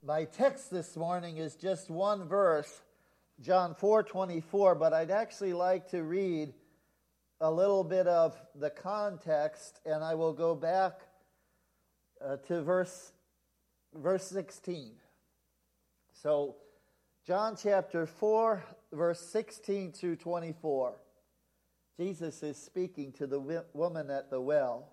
My text this morning is just one verse, John 4:24, but I'd actually like to read a little bit of the context, and I will go back to verse 16. So, John chapter 4, verse 16 through 24. Jesus is speaking to the woman at the well.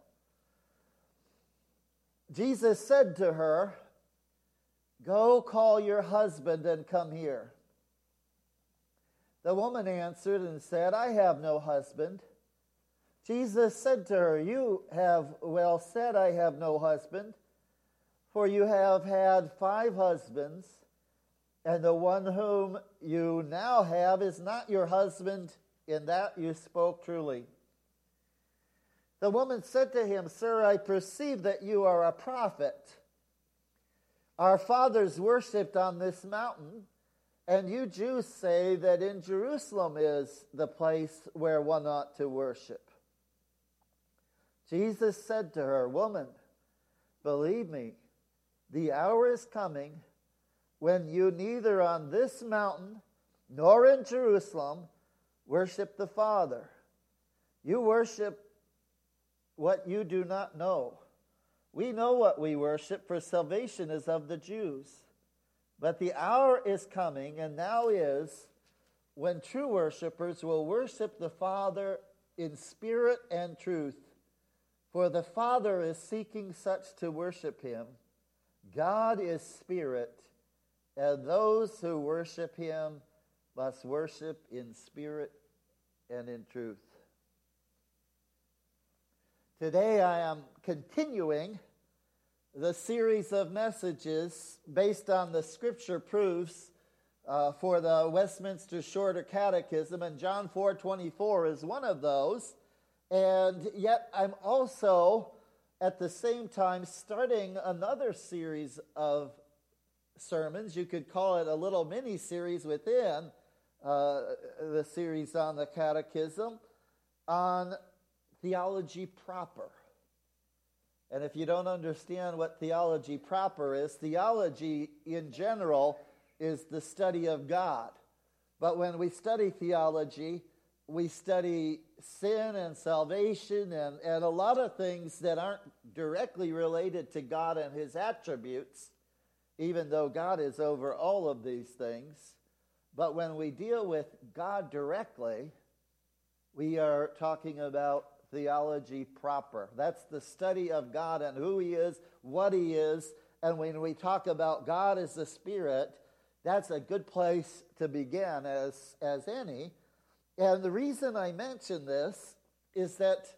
Jesus said to her, "Go call your husband and come here." The woman answered and said, "I have no husband." Jesus said to her, "You have well said, I have no husband, for you have had 5 husbands, and the one whom you now have is not your husband. In that you spoke truly." The woman said to him, "Sir, I perceive that you are a prophet. Our fathers worshipped on this mountain, and you Jews say that in Jerusalem is the place where one ought to worship." Jesus said to her, "Woman, believe me, the hour is coming when you neither on this mountain nor in Jerusalem worship the Father. You worship what you do not know. We know what we worship, for salvation is of the Jews. But the hour is coming, and now is, when true worshipers will worship the Father in spirit and truth. For the Father is seeking such to worship him. God is spirit, and those who worship him must worship in spirit and in truth." Today I am continuing the series of messages based on the scripture proofs for the Westminster Shorter Catechism, and John 4:24 is one of those. And yet I'm also, at the same time, starting another series of sermons. You could call it a little mini-series within the series on the Catechism on theology proper. And if you don't understand what theology proper is, theology in general is the study of God. But when we study theology, we study sin and salvation and a lot of things that aren't directly related to God and his attributes, even though God is over all of these things. But when we deal with God directly, we are talking about theology proper. That's the study of God and who he is, what he is. And when we talk about God as the Spirit, that's a good place to begin as any. And the reason I mention this is that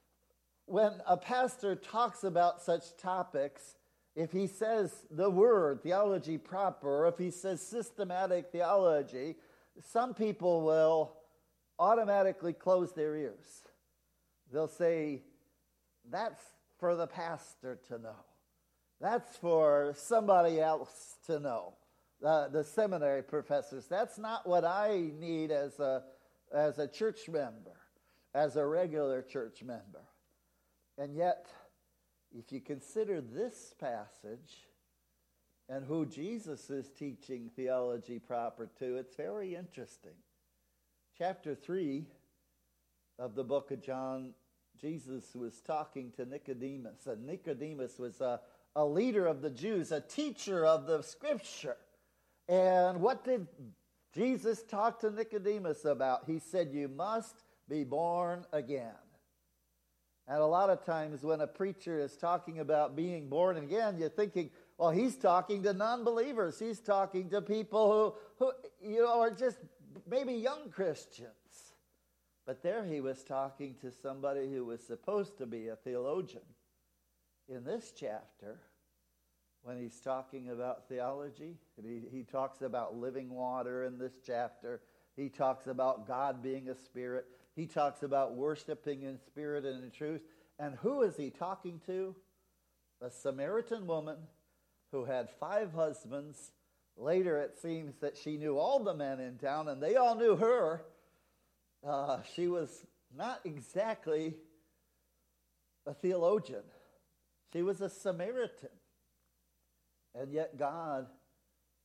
when a pastor talks about such topics, if he says the word theology proper, or if he says systematic theology, some people will automatically close their ears. They'll say, "That's for the pastor to know. That's for somebody else to know." The seminary professors. That's not what I need as a church member, as a regular church member. And yet, if you consider this passage and who Jesus is teaching theology proper to, it's very interesting. Chapter 3 of the book of John, Jesus was talking to Nicodemus. And Nicodemus was a leader of the Jews, a teacher of the Scripture. And what did Jesus talk to Nicodemus about? He said, "You must be born again." And a lot of times when a preacher is talking about being born again, you're thinking, well, he's talking to non-believers. He's talking to people who are just maybe young Christians. But there he was talking to somebody who was supposed to be a theologian. In this chapter, when he's talking about theology, he talks about living water in this chapter. He talks about God being a spirit. He talks about worshiping in spirit and in truth. And who is he talking to? A Samaritan woman who had 5 husbands. Later it seems that she knew all the men in town, and they all knew her. She was not exactly a theologian. She was a Samaritan. And yet God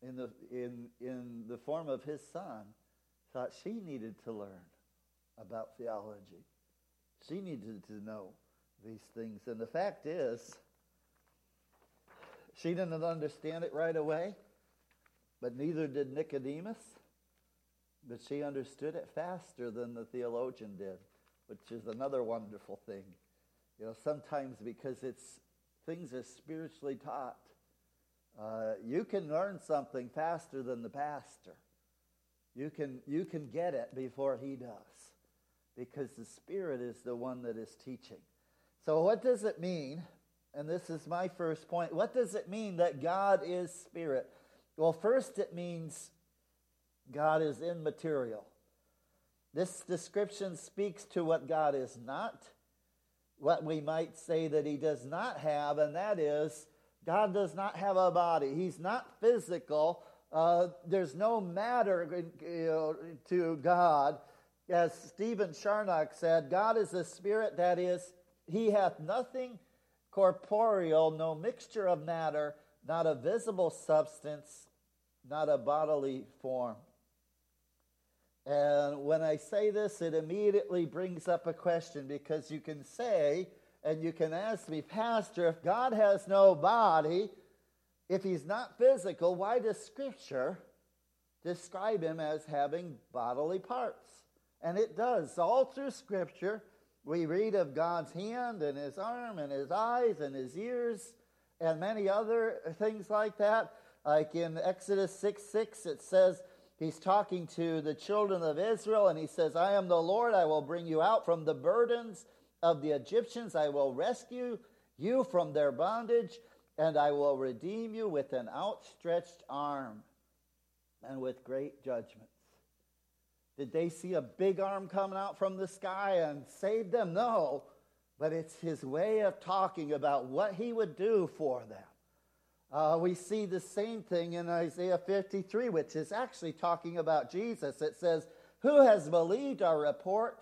in the form of his son, thought she needed to learn about theology. She needed to know these things. And the fact is, she didn't understand it right away, but neither did Nicodemus. But she understood it faster than the theologian did, which is another wonderful thing. You know, sometimes because things are spiritually taught, you can learn something faster than the pastor. You can get it before he does, because the Spirit is the one that is teaching. So what does it mean? And this is my first point. What does it mean that God is Spirit? Well, first it means God is immaterial. This description speaks to what God is not, what we might say that he does not have, and that is God does not have a body. He's not physical. There's no matter to God. As Stephen Charnock said, God is a spirit, that is, he hath nothing corporeal, no mixture of matter, not a visible substance, not a bodily form. And when I say this, it immediately brings up a question, because you can say, and you can ask me, Pastor, if God has no body, if he's not physical, why does Scripture describe him as having bodily parts? And it does. All through Scripture, we read of God's hand and his arm and his eyes and his ears and many other things like that. Like in Exodus 6:6, it says, he's talking to the children of Israel, and he says, I am the Lord, I will bring you out from the burdens of the Egyptians. I will rescue you from their bondage, and I will redeem you with an outstretched arm and with great judgments. Did they see a big arm coming out from the sky and save them? No, but it's his way of talking about what he would do for them. We see the same thing in Isaiah 53, which is actually talking about Jesus. It says, who has believed our report,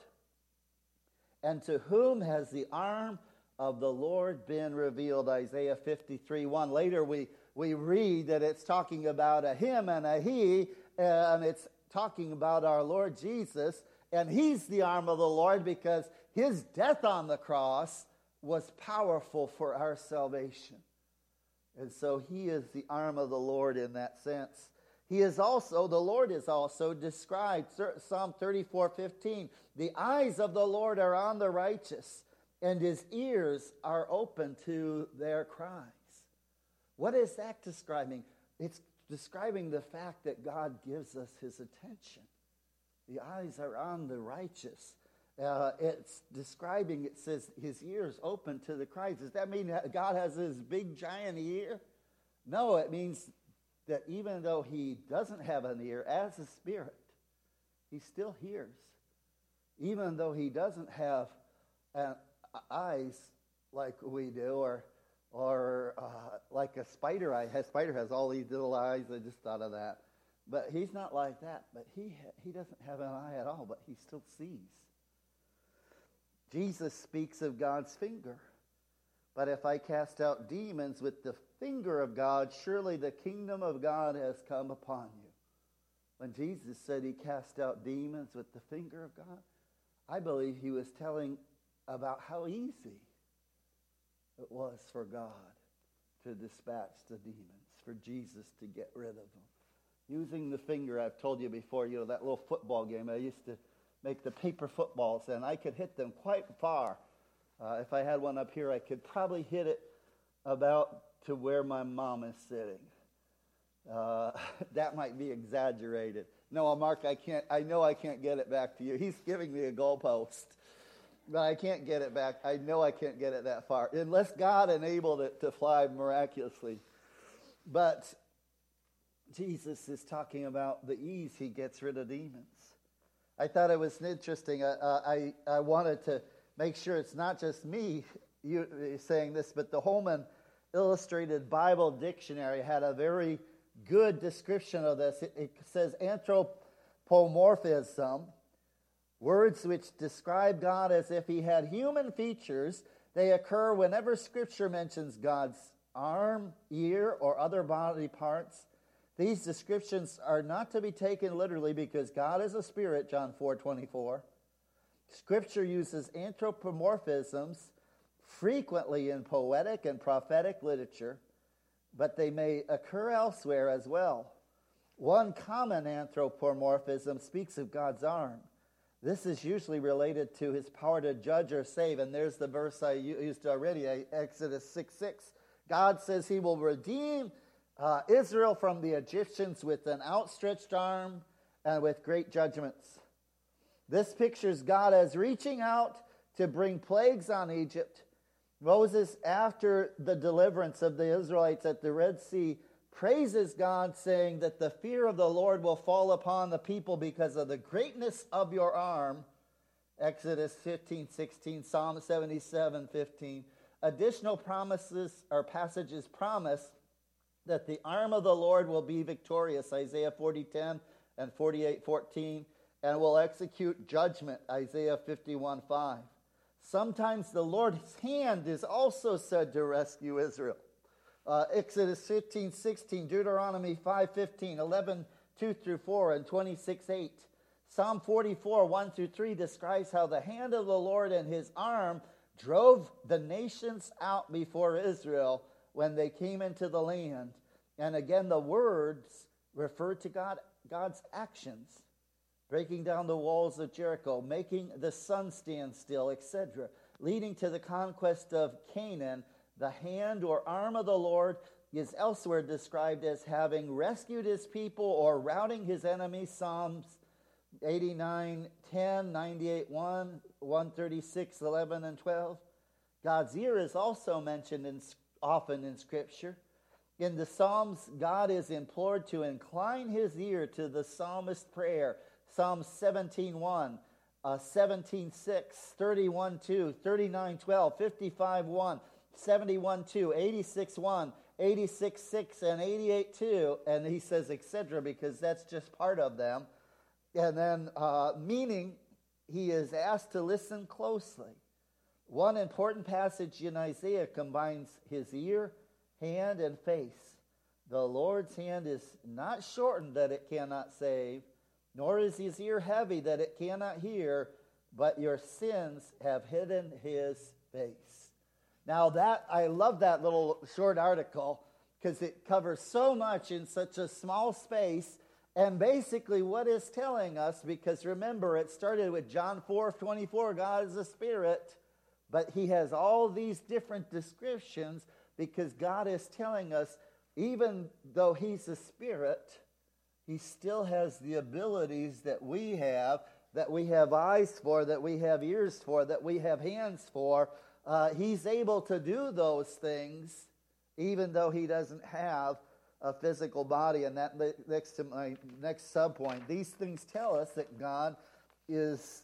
and to whom has the arm of the Lord been revealed? Isaiah 53:1. Later we read that it's talking about a him and a he, and it's talking about our Lord Jesus, and he's the arm of the Lord because his death on the cross was powerful for our salvation. And so he is the arm of the Lord in that sense. The Lord is also described, Psalm 34:15. The eyes of the Lord are on the righteous, and his ears are open to their cries. What is that describing? It's describing the fact that God gives us his attention. The eyes are on the righteous. It's describing, it says, his ears open to the cries. Does that mean that God has his big giant ear? No, it means that even though he doesn't have an ear, as a spirit, he still hears. Even though he doesn't have eyes like we do, or like a spider eye. A spider has all these little eyes. I just thought of that. But he's not like that. But he doesn't have an eye at all, but he still sees. Jesus speaks of God's finger. But if I cast out demons with the finger of God, surely the kingdom of God has come upon you. When Jesus said he cast out demons with the finger of God, I believe he was telling about how easy it was for God to dispatch the demons, for Jesus to get rid of them. Using the finger, I've told you before, that little football game, I used to make the paper footballs, and I could hit them quite far. If I had one up here, I could probably hit it about to where my mom is sitting. That might be exaggerated. No, Mark, I know I can't get it back to you. He's giving me a goalpost. But I can't get it back. I know I can't get it that far, unless God enabled it to fly miraculously. But Jesus is talking about the ease he gets rid of demons. I thought it was interesting. I wanted to make sure it's not just me saying this, but the Holman Illustrated Bible Dictionary had a very good description of this. It says anthropomorphism, words which describe God as if he had human features. They occur whenever Scripture mentions God's arm, ear, or other body parts. These descriptions are not to be taken literally because God is a spirit, John 4:24. Scripture uses anthropomorphisms frequently in poetic and prophetic literature, but they may occur elsewhere as well. One common anthropomorphism speaks of God's arm. This is usually related to his power to judge or save, and there's the verse I used already, Exodus 6:6. God says he will redeem Israel from the Egyptians with an outstretched arm and with great judgments. This pictures God as reaching out to bring plagues on Egypt. Moses, after the deliverance of the Israelites at the Red Sea, praises God, saying that the fear of the Lord will fall upon the people because of the greatness of your arm. Exodus 15:16, Psalm 77:15. Additional promises or passages promise that the arm of the Lord will be victorious, Isaiah 40:10 and 48:14, and will execute judgment, Isaiah 51:5. Sometimes the Lord's hand is also said to rescue Israel. Exodus 15:16, Deuteronomy 5:15, 11:2-4, and 26:8. Psalm 44:1-3 describes how the hand of the Lord and his arm drove the nations out before Israel when they came into the land. And again, the words refer to God's actions, breaking down the walls of Jericho, making the sun stand still, etc., leading to the conquest of Canaan. The hand or arm of the Lord is elsewhere described as having rescued his people or routing his enemies, Psalms 89:10, 98:1, 136:11 and 12. God's ear is also mentioned often in Scripture. In the Psalms, God is implored to incline his ear to the psalmist's prayer. Psalm 17:1, 17:6, 31:2, 39:12, 55:1, 71:2, 86:1, 86:6, and 88:2. And he says, etc., because that's just part of them. And then, meaning he is asked to listen closely. One important passage in Isaiah combines his ear, hand, and face. The Lord's hand is not shortened that it cannot save, nor is his ear heavy that it cannot hear, but your sins have hidden his face. Now I love that little short article because it covers so much in such a small space. And basically what it's telling us, because remember, it started with John 4:24, God is a spirit, but he has all these different descriptions because God is telling us, even though he's a spirit, he still has the abilities that we have eyes for, that we have ears for, that we have hands for. He's able to do those things, even though he doesn't have a physical body. And that next to my next subpoint. These things tell us that God is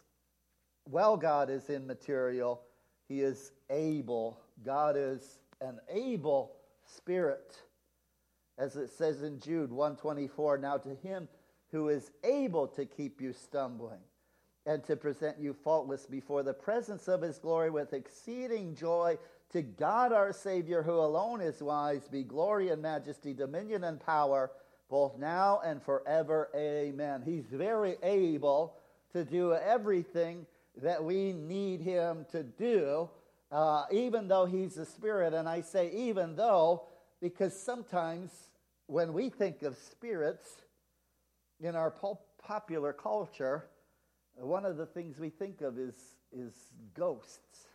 immaterial. He is able. God is an able spirit. As it says in Jude 1:24, now to him who is able to keep you stumbling and to present you faultless before the presence of his glory with exceeding joy, to God our Savior, who alone is wise, be glory and majesty, dominion and power, both now and forever. Amen. He's very able to do everything that we need him to do, even though he's a spirit. And I say even though, because sometimes when we think of spirits in our popular culture, one of the things we think of is ghosts.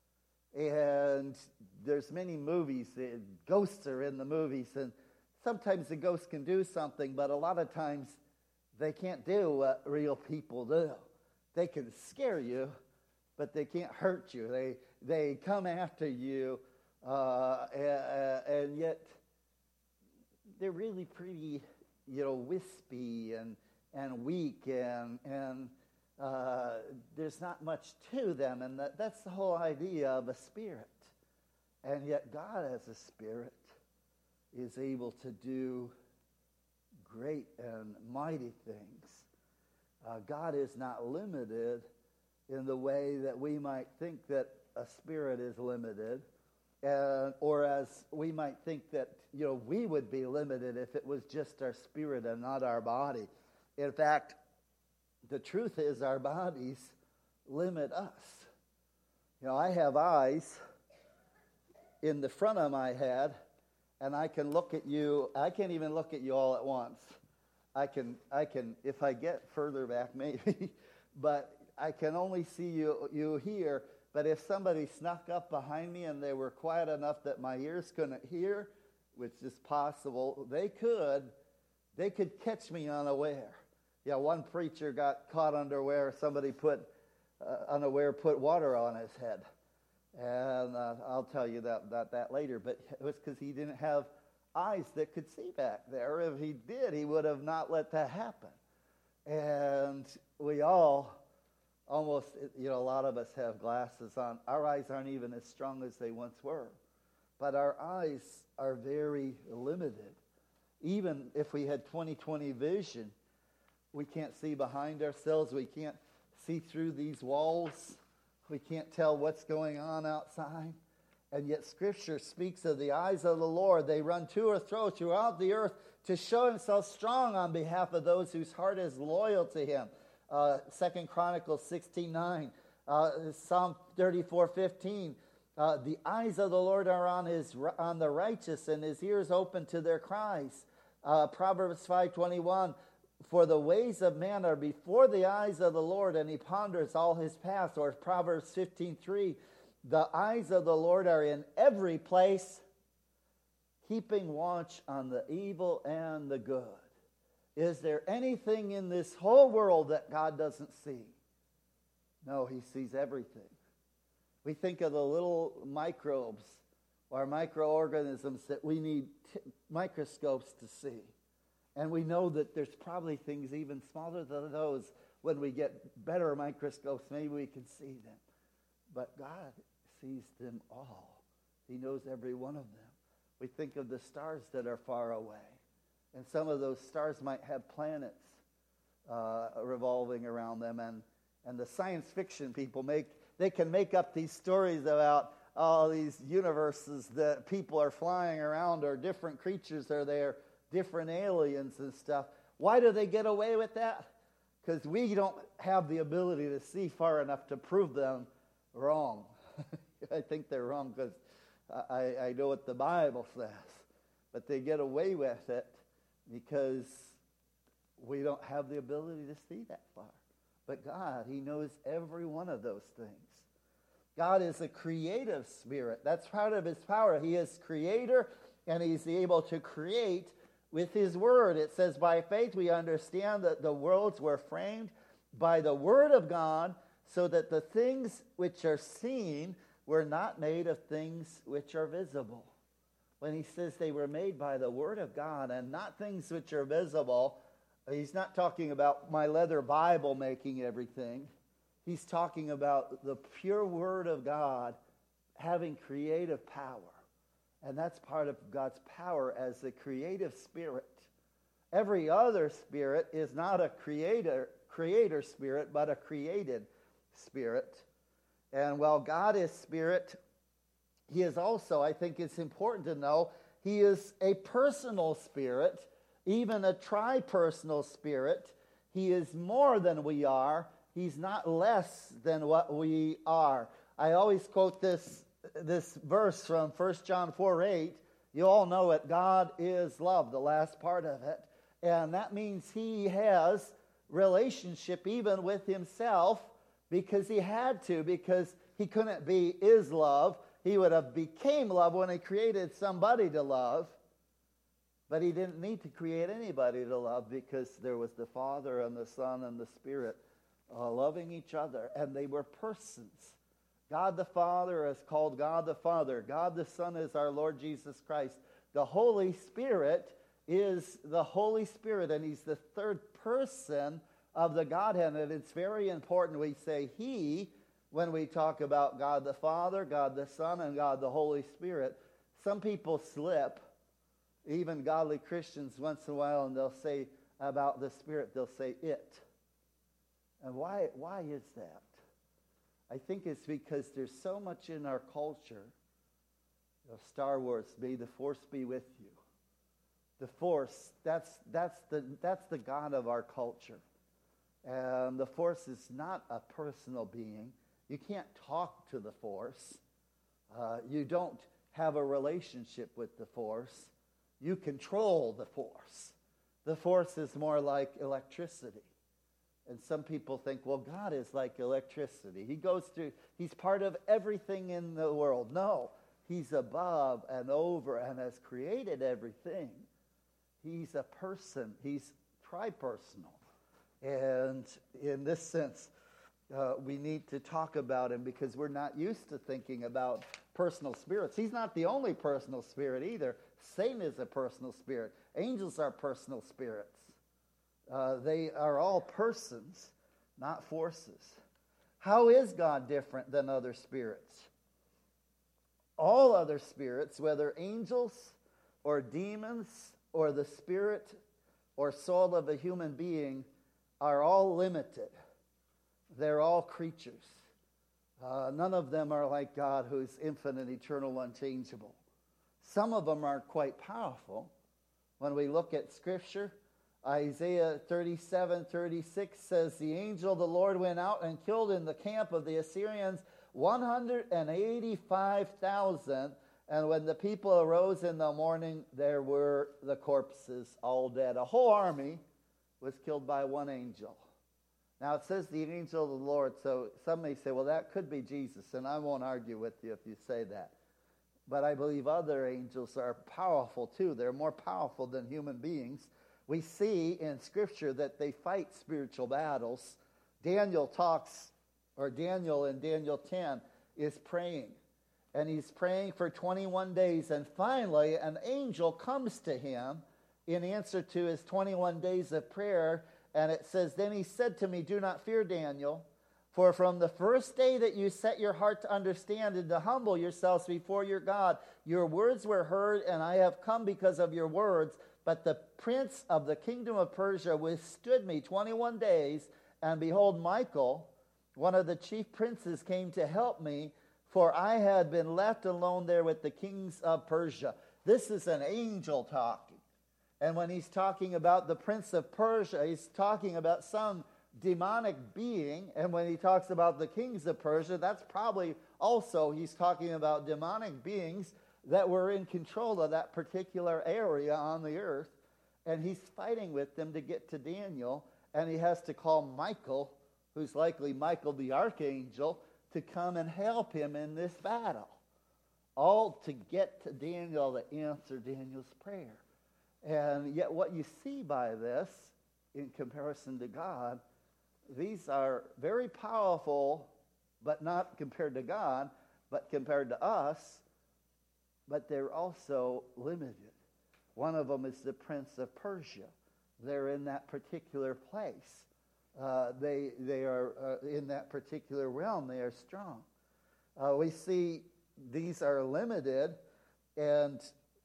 And there's many movies, ghosts are in the movies, and sometimes the ghosts can do something, but a lot of times they can't do what real people do. They can scare you, but they can't hurt you. They come after you, and yet they're really pretty, wispy and weak, and there's not much to them, and that's the whole idea of a spirit. And yet God as a spirit is able to do great and mighty things. God is not limited in the way that we might think that a spirit is limited. or as we might think that, we would be limited if it was just our spirit and not our body. In fact, the truth is our bodies limit us. I have eyes in the front of my head, and I can look at you. I can't even look at you all at once. I can, if I get further back maybe, but I can only see you here. But if somebody snuck up behind me and they were quiet enough that my ears couldn't hear, which is possible, they could catch me unaware. One preacher got caught unaware. Somebody put water on his head. And I'll tell you that later. But it was because he didn't have eyes that could see back there. If he did, he would have not let that happen. And we all almost, a lot of us have glasses on. Our eyes aren't even as strong as they once were. But our eyes are very limited. Even if we had 20/20 vision, we can't see behind ourselves. We can't see through these walls. We can't tell what's going on outside. And yet Scripture speaks of the eyes of the Lord. They run to or fro throughout the earth to show himself strong on behalf of those whose heart is loyal to him. 2 Chronicles 16:9, Psalm 34:15. The eyes of the Lord are on the righteous, and his ears open to their cries. Proverbs 5:21. For the ways of man are before the eyes of the Lord, and he ponders all his paths. Or Proverbs 15:3, the eyes of the Lord are in every place, keeping watch on the evil and the good. Is there anything in this whole world that God doesn't see? No, he sees everything. We think of the little microbes or microorganisms that we need microscopes to see. And we know that there's probably things even smaller than those. When we get better microscopes, maybe we can see them. But God sees them all. He knows every one of them. We think of the stars that are far away. And some of those stars might have planets revolving around them. And the science fiction people they can make up these stories about all these universes that people are flying around, or different creatures are there, different aliens and stuff. Why do they get away with that? Because we don't have the ability to see far enough to prove them wrong. I think they're wrong because I know what the Bible says. But they get away with it because we don't have the ability to see that far. But God, he knows every one of those things. God is a creative spirit. That's part of his power. He is creator, and he's able to create with his word. It says, by faith we understand that the worlds were framed by the word of God, so that the things which are seen were not made of things which are visible. When he says they were made by the word of God and not things which are visible, he's not talking about my leather Bible making everything. He's talking about the pure word of God having creative power. And that's part of God's power as the creative spirit. Every other spirit is not a creator spirit, but a created spirit. And while God is spirit, he is also, I think it's important to know, he is a personal spirit, even a tri-personal spirit. He is more than we are. He's not less than what we are. I always quote this verse from 1 John 4:8. You all know it. God is love, the last part of it. And that means he has relationship even with himself, because he had to, because he couldn't be is love. He would have became love when he created somebody to love. But he didn't need to create anybody to love, because there was the Father and the Son and the Spirit loving each other. And they were persons. God the Father is called God the Father. God the Son is our Lord Jesus Christ. The Holy Spirit is the Holy Spirit, and he's the third person of the Godhead. And it's very important we say he when we talk about God the Father, God the Son, and God the Holy Spirit. Some people slip, even godly Christians once in a while, and they'll say about the Spirit, they'll say it. And why is that? I think it's because there's so much in our culture Star Wars, may the Force be with you. The Force, that's the God of our culture. And the Force is not a personal being. You can't talk to the Force. You don't have a relationship with the Force. You control the Force. The Force is more like electricity. And some people think, well, God is like electricity. He's part of everything in the world. No, he's above and over and has created everything. He's a person. He's tripersonal. And in this sense, we need to talk about him because we're not used to thinking about personal spirits. He's not the only personal spirit either. Satan is a personal spirit. Angels are personal spirits. They are all persons, not forces. How is God different than other spirits? All other spirits, whether angels or demons or the spirit or soul of a human being, are all limited. They're all creatures. None of them are like God, who is infinite, eternal, unchangeable. Some of them are quite powerful. When we look at Scripture, Isaiah 37:36 says, the angel of the Lord went out and killed in the camp of the Assyrians 185,000. And when the people arose in the morning, there were the corpses all dead. A whole army was killed by one angel. Now it says the angel of the Lord, so some may say, well, that could be Jesus, and I won't argue with you if you say that. But I believe other angels are powerful too. They're more powerful than human beings. We see in Scripture that they fight spiritual battles. Daniel in Daniel 10 is praying. And he's praying for 21 days. And finally, an angel comes to him in answer to his 21 days of prayer. And it says, then he said to me, do not fear, Daniel, for from the first day that you set your heart to understand and to humble yourselves before your God, your words were heard, and I have come because of your words. But the prince of the kingdom of Persia withstood me 21 days, and behold, Michael, one of the chief princes, came to help me, for I had been left alone there with the kings of Persia. This is an angel talking. And when he's talking about the prince of Persia, he's talking about some demonic being. And when he talks about the kings of Persia, that's probably also he's talking about demonic beings that were in control of that particular area on the earth. And he's fighting with them to get to Daniel. And he has to call Michael, who's likely Michael the archangel, to come and help him in this battle. All to get to Daniel to answer Daniel's prayer. And yet what you see by this, in comparison to God, these are very powerful, but not compared to God, but compared to us, but they're also limited. One of them is the prince of Persia. They're in that particular place. They are in that particular realm. They are strong. We see these are limited, and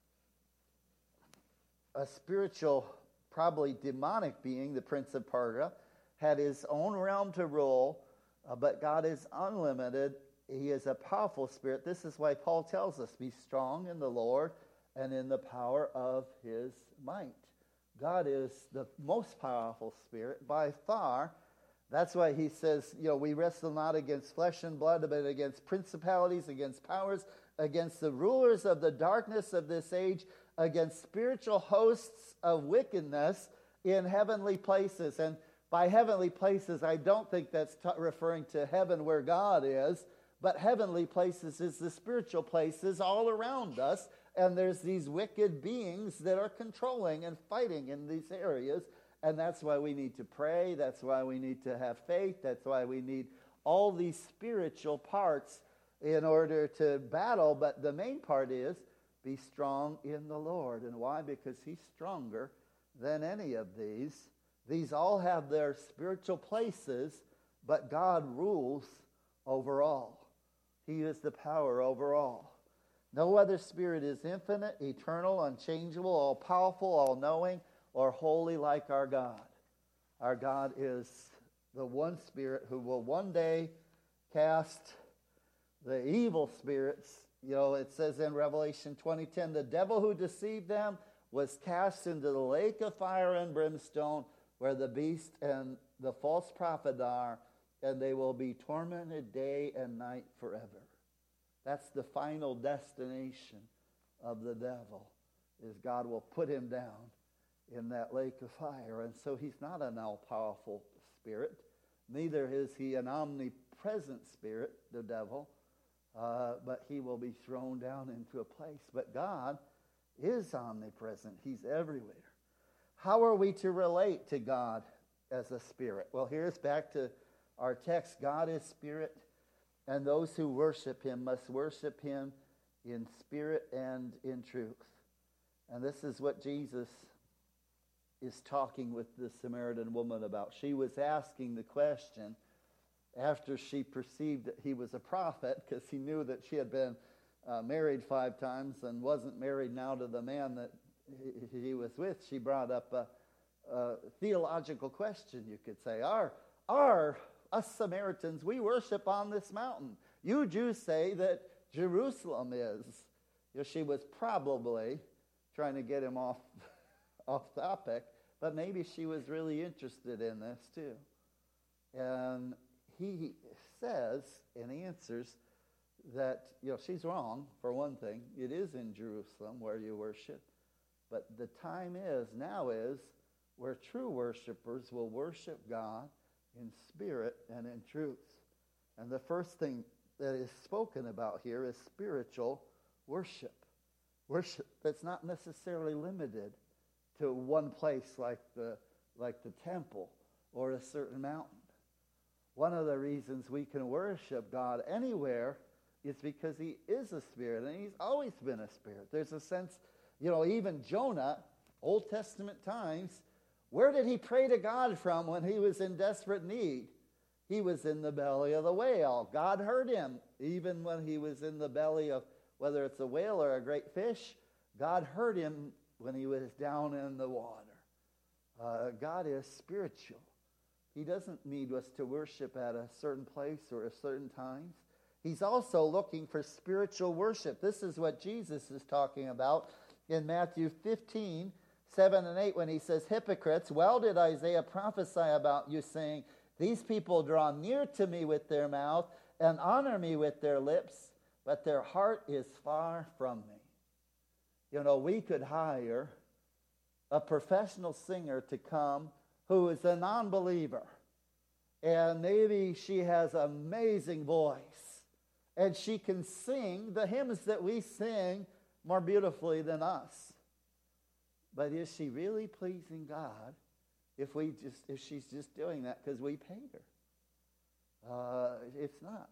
a spiritual, probably demonic being, the prince of Persia, had his own realm to rule, but God is unlimited. He is a powerful spirit. This is why Paul tells us, be strong in the Lord and in the power of his might. God is the most powerful spirit by far. That's why he says, we wrestle not against flesh and blood, but against principalities, against powers, against the rulers of the darkness of this age, against spiritual hosts of wickedness in heavenly places. And by heavenly places, I don't think that's referring to heaven where God is, but heavenly places is the spiritual places all around us. And there's these wicked beings that are controlling and fighting in these areas. And that's why we need to pray. That's why we need to have faith. That's why we need all these spiritual parts in order to battle. But the main part is be strong in the Lord. And why? Because he's stronger than any of these. These all have their spiritual places, but God rules over all. He is the power over all. No other spirit is infinite, eternal, unchangeable, all-powerful, all-knowing, or holy like our God. Our God is the one spirit who will one day cast the evil spirits It says in Revelation 20:10, the devil who deceived them was cast into the lake of fire and brimstone, where the beast and the false prophet are, and they will be tormented day and night forever. That's the final destination of the devil, is God will put him down in that lake of fire. And so he's not an all-powerful spirit. Neither is he an omnipresent spirit, the devil, but he will be thrown down into a place. But God is omnipresent. He's everywhere. How are we to relate to God as a spirit? Well, here's back to our text. God is spirit, and those who worship him must worship him in spirit and in truth. And this is what Jesus is talking with the Samaritan woman about. She was asking the question after she perceived that he was a prophet, because he knew that she had been married 5 times and wasn't married now to the man that he was with. She brought up a theological question, you could say. Us Samaritans, we worship on this mountain. You Jews say that Jerusalem is. She was probably trying to get him off topic, but maybe she was really interested in this too. And he says and answers that she's wrong, for one thing. It is in Jerusalem where you worship, but the time now is where true worshipers will worship God in spirit and in truth. And the first thing that is spoken about here is spiritual worship. Worship that's not necessarily limited to one place like the temple or a certain mountain. One of the reasons we can worship God anywhere is because he is a spirit, and he's always been a spirit. There's a sense, even Jonah, Old Testament times, where did he pray to God from when he was in desperate need? He was in the belly of the whale. God heard him even when he was in the belly of, whether it's a whale or a great fish, God heard him when he was down in the water. God is spiritual. He doesn't need us to worship at a certain place or a certain times. He's also looking for spiritual worship. This is what Jesus is talking about in Matthew 15:7-8, when he says, hypocrites, well did Isaiah prophesy about you, saying, these people draw near to me with their mouth and honor me with their lips, but their heart is far from me. We could hire a professional singer to come who is a non-believer, and maybe she has an amazing voice, and she can sing the hymns that we sing more beautifully than us. But is she really pleasing God if she's just doing that because we paid her? It's not.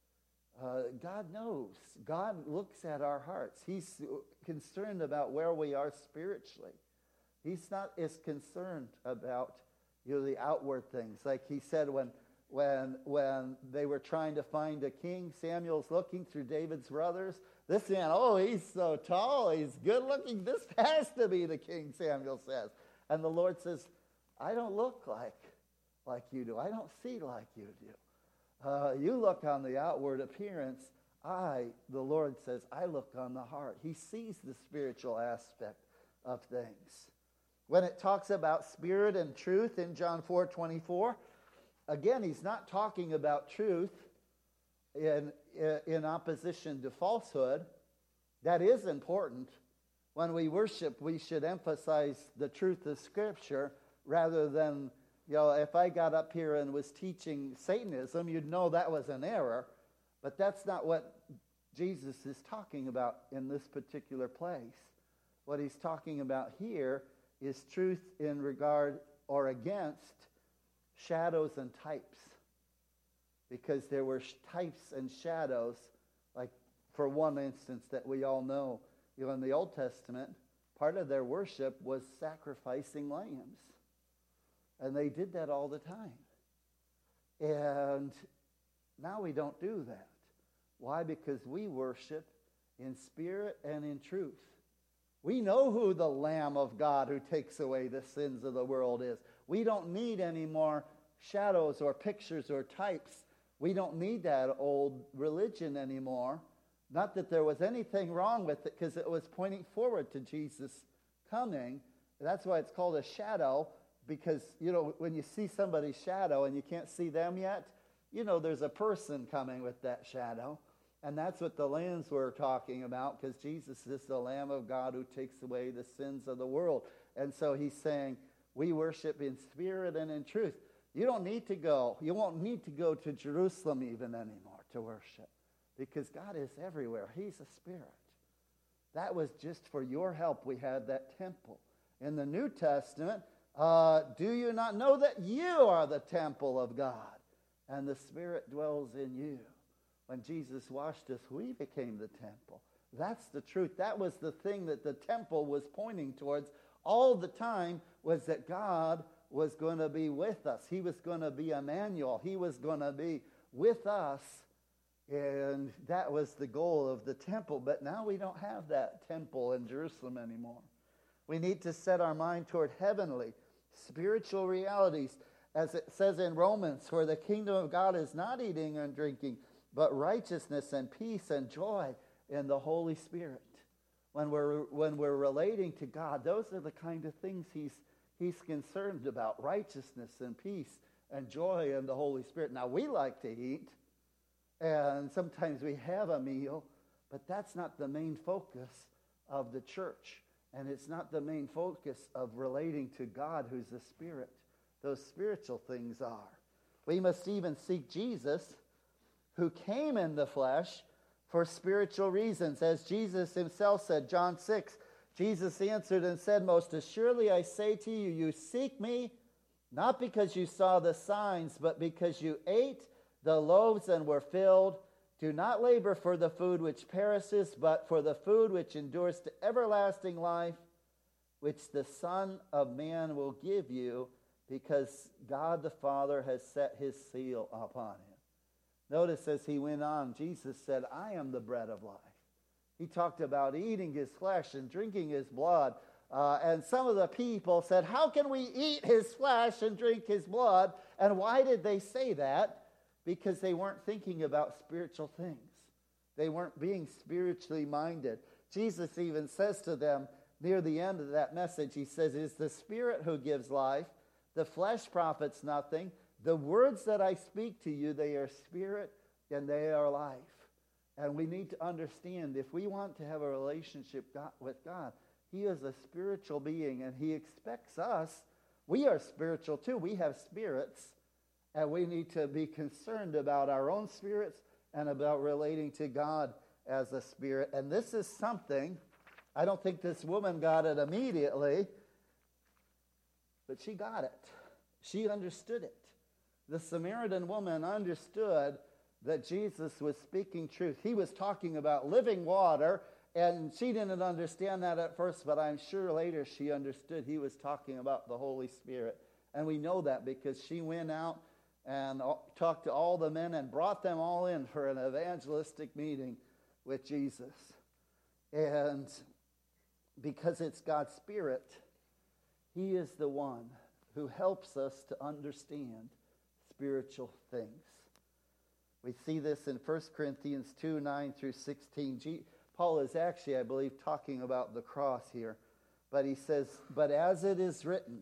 God knows. God looks at our hearts. He's concerned about where we are spiritually. He's not as concerned about the outward things. Like he said when they were trying to find a king, Samuel's looking through David's brothers. This man, he's so tall, he's good looking. This has to be the king, Samuel says. And the Lord says, I don't look like you do. I don't see like you do. You look on the outward appearance. The Lord says, I look on the heart. He sees the spiritual aspect of things. When it talks about spirit and truth in John 4:24, again, he's not talking about truth in opposition to falsehood. That is important. When we worship, we should emphasize the truth of Scripture rather than, if I got up here and was teaching Satanism, you'd know that was an error. But that's not what Jesus is talking about in this particular place. What he's talking about here is truth in regard or against shadows and types. Because there were types and shadows, like for one instance that we all know, in the Old Testament, part of their worship was sacrificing lambs. And they did that all the time. And now we don't do that. Why? Because we worship in spirit and in truth. We know who the Lamb of God who takes away the sins of the world is. We don't need any more shadows or pictures or types. We don't need that old religion anymore, Not that there was anything wrong with it, because it was pointing forward to Jesus coming. That's why it's called a shadow, because, when you see somebody's shadow and you can't see them yet, there's a person coming with that shadow. And that's what the lambs were talking about, because Jesus is the Lamb of God who takes away the sins of the world. And so he's saying, we worship in spirit and in truth. You won't need to go to Jerusalem even anymore to worship, because God is everywhere. He's a spirit. That was just for your help we had that temple. In the New Testament, do you not know that you are the temple of God, and the Spirit dwells in you? When Jesus washed us, we became the temple. That's the truth. That was the thing that the temple was pointing towards all the time, was that God was going to be with us. He was going to be Emmanuel. He was going to be with us. And that was the goal of the temple. But now we don't have that temple in Jerusalem anymore. We need to set our mind toward heavenly, spiritual realities. As it says in Romans, for the kingdom of God is not eating and drinking, but righteousness and peace and joy in the Holy Spirit. When we're relating to God, those are the kind of things he's concerned about, righteousness and peace and joy in the Holy Spirit. Now, we like to eat, and sometimes we have a meal, but that's not the main focus of the church. And it's not the main focus of relating to God, who's the Spirit. Those spiritual things are. We must even seek Jesus, who came in the flesh, for spiritual reasons. As Jesus himself said, John 6, Jesus answered and said, most assuredly I say to you, you seek me, not because you saw the signs, but because you ate the loaves and were filled. Do not labor for the food which perishes, but for the food which endures to everlasting life, which the Son of Man will give you, because God the Father has set his seal upon him. Notice as he went on, Jesus said, I am the bread of life. He talked about eating his flesh and drinking his blood. And some of the people said, how can we eat his flesh and drink his blood? And why did they say that? Because they weren't thinking about spiritual things. They weren't being spiritually minded. Jesus even says to them near the end of that message, he says, it is the Spirit who gives life. The flesh profits nothing. The words that I speak to you, they are spirit and they are life. And we need to understand, if we want to have a relationship with God, he is a spiritual being, and he expects us. We are spiritual too. We have spirits, and we need to be concerned about our own spirits and about relating to God as a spirit. And this is something, I don't think this woman got it immediately, but she got it. She understood it. The Samaritan woman understood that Jesus was speaking truth. He was talking about living water, and she didn't understand that at first, but I'm sure later she understood he was talking about the Holy Spirit. And we know that because she went out and talked to all the men and brought them all in for an evangelistic meeting with Jesus. And because it's God's Spirit, he is the one who helps us to understand spiritual things. We see this in 1 Corinthians 2, 9 through 16. Paul is actually, I believe, talking about the cross here. But he says, but as it is written,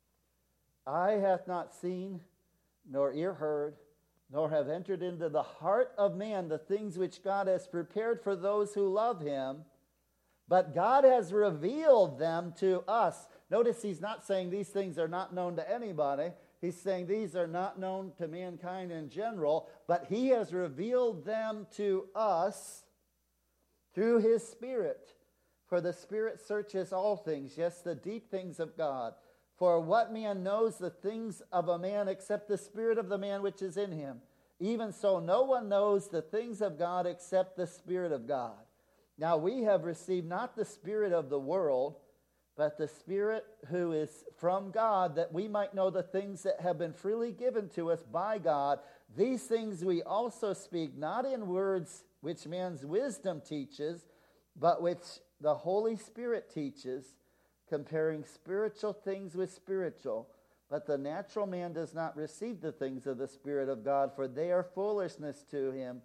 eye hath not seen, nor ear heard, nor have entered into the heart of man the things which God has prepared for those who love him, but God has revealed them to us. Notice he's not saying these things are not known to anybody. He's saying these are not known to mankind in general, but he has revealed them to us through his Spirit. For the Spirit searches all things, yes, the deep things of God. For what man knows the things of a man except the spirit of the man which is in him? Even so, no one knows the things of God except the Spirit of God. Now we have received not the spirit of the world, but the Spirit who is from God, that we might know the things that have been freely given to us by God. These things we also speak, not in words which man's wisdom teaches, but which the Holy Spirit teaches, comparing spiritual things with spiritual. But the natural man does not receive the things of the Spirit of God, for they are foolishness to him,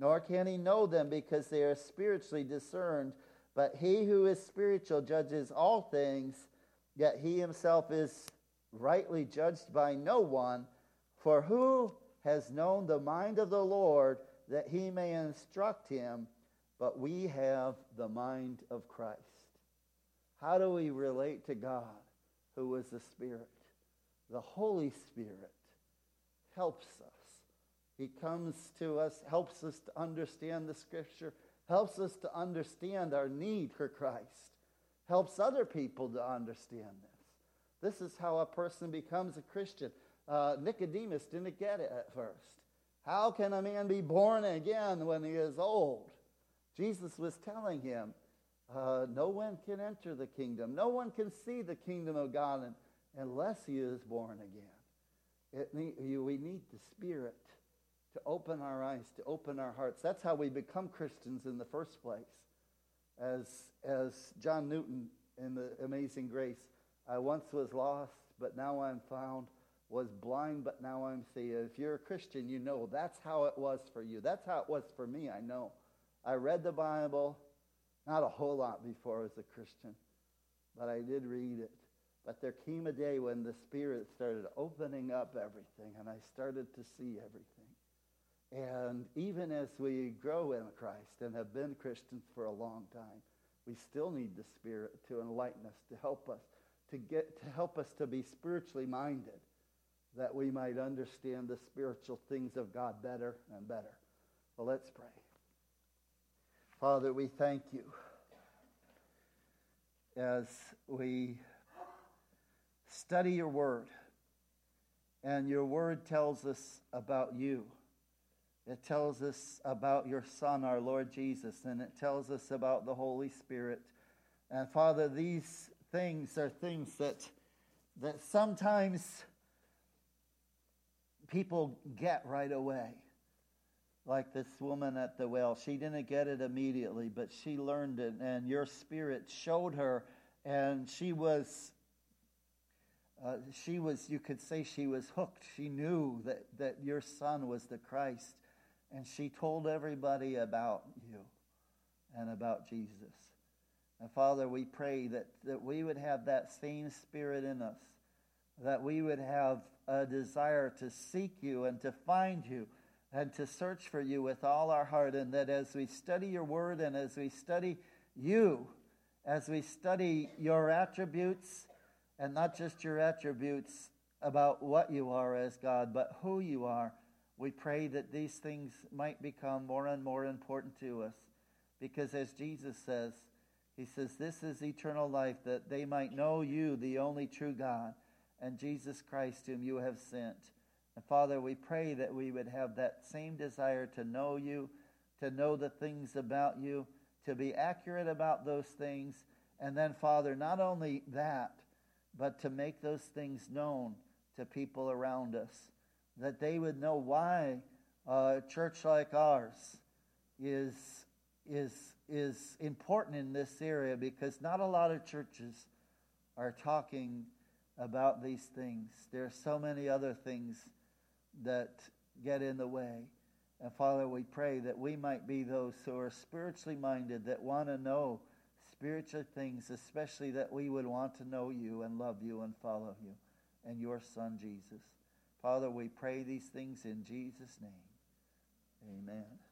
nor can he know them because they are spiritually discerned. But he who is spiritual judges all things, yet he himself is rightly judged by no one. For who has known the mind of the Lord that he may instruct him? But we have the mind of Christ. How do we relate to God, who is the Spirit? The Holy Spirit helps us. He comes to us, helps us to understand the Scripture, helps us to understand our need for Christ, helps other people to understand this. This is how a person becomes a Christian. Nicodemus didn't get it at first. How can a man be born again when he is old? Jesus was telling him, no one can enter the kingdom. No one can see the kingdom of God unless he is born again. We need the Spirit to open our eyes, to open our hearts. That's how we become Christians in the first place. As John Newton in The Amazing Grace, I once was lost, but now I'm found, was blind, but now I'm seeing. If you're a Christian, you know that's how it was for you. That's how it was for me, I know. I read the Bible, not a whole lot before I was a Christian, but I did read it. But there came a day when the Spirit started opening up everything, and I started to see everything. And even as we grow in Christ and have been Christians for a long time, we still need the Spirit to enlighten us, to help us to be spiritually minded, that we might understand the spiritual things of God better and better. Well, let's pray. Father, we thank you as we study your word, and your word tells us about you. It tells us about your Son, our Lord Jesus, and it tells us about the Holy Spirit. And Father, these things are things that sometimes people get right away. Like this woman at the well. She didn't get it immediately, but she learned it, and your Spirit showed her, and she was, you could say she was hooked. She knew that your Son was the Christ, and she told everybody about you and about Jesus. And Father, we pray that we would have that same Spirit in us, that we would have a desire to seek you and to find you, and to search for you with all our heart, and that as we study your word and as we study you, as we study your attributes, and not just your attributes about what you are as God, but who you are, we pray that these things might become more and more important to us. Because as Jesus says, he says, this is eternal life, that they might know you, the only true God, and Jesus Christ whom you have sent. And Father, we pray that we would have that same desire to know you, to know the things about you, to be accurate about those things. And then, Father, not only that, but to make those things known to people around us, that they would know why a church like ours is important in this area, because not a lot of churches are talking about these things. There are so many other things that get in the way. And Father, we pray that we might be those who are spiritually minded, that want to know spiritual things, especially that we would want to know you and love you and follow you and your Son, Jesus. Father, we pray these things in Jesus' name. Amen.